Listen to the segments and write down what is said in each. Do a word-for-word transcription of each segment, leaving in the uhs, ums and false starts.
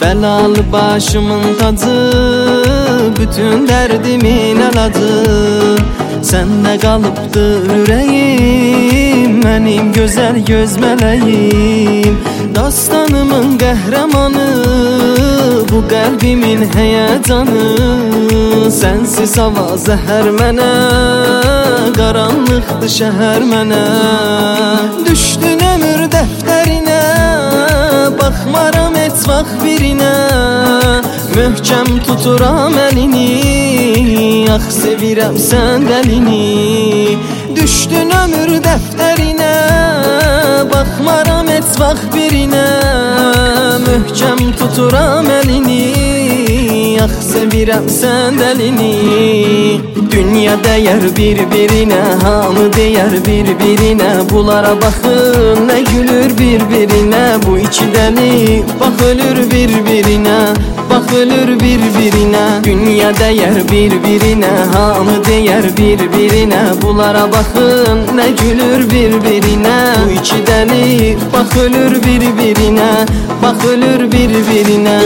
Bəlalı başımın tacı, bütün dərdimin əlacı. Səndə qalıbdır ürəyim, mənim gözəl göz mələyim. Dastanımın qəhrəmanı, bu qəlbimin həyəcanı. Sənsiz hava zəhər mənə, qaranlıqdır şəhər mənə. Düşdün ömür dəftərinə, baxmaram heç vaxt birinə. Möhkəm tuturam əlini, ax sevirəm sən dəlini. Düşdün ömür dəftərinə, baxmaram heç vaxt birinə. Möhkəm tuturam əlini, ax sevirəm sən dəlini. Dünya dəyər bir-birinə, hamı deyər bir-birinə. Bunlara baxın, nə gülür bir-birinə. Bu iki dəli, bax ölür bir-birinə, bax ölür bir-birinə. Dünya dəyər bir-birinə, hamı deyər bir-birinə. Bunlara baxın, nə gülür bir-birinə. Bu iki dəli, bax ölür bir-birinə, bax ölür bir-birinə.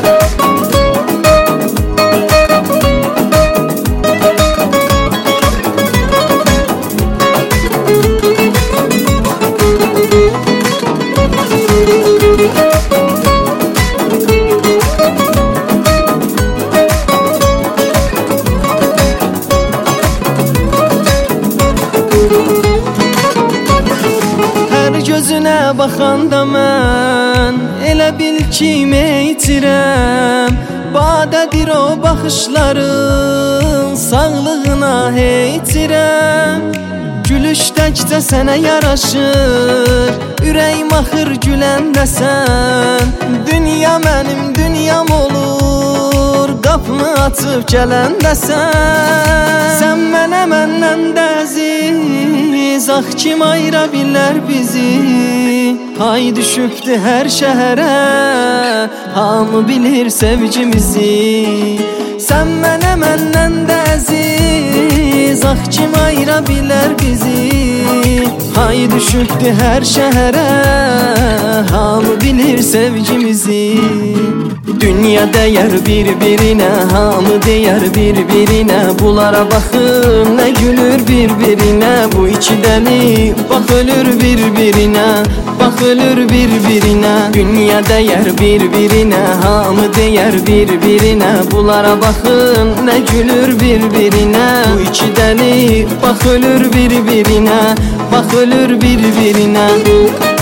Hər gözünə baxanda mən elə bil ki meytirəm. Badədir o baxışların, sağlığına heytirəm. Gülüş təkcə sənə yaraşır, ürəyim axır güləndə sən. Dünya mənim dünyam olur, qapını açıb gələndə sən. Sən mənə məndən də əziz, ax kim ayıra bilər bizi. Hay düşübdü hər şəhərə, hamı bilir sevgimizi. Sən mənə məndən də əziz, ax kim ayıra bilər bizi. Hay düşübdü hər şəhərə, hamı bilir sevgimizi. Dünya dəyər bir-birinə, hamı deyər bir-birinə. Bunlara baxın, nə gülür bir-birinə. Bu iki dəli, bax ölür bir-birinə, bax ölür bir-birinə. Dünya dəyər bir-birinə, hamı deyər bir-birinə. Bunlara baxın, nə gülür bir-birinə. Bu iki dəli, bax ölür bir-birinə, bax ölür bir-birinə.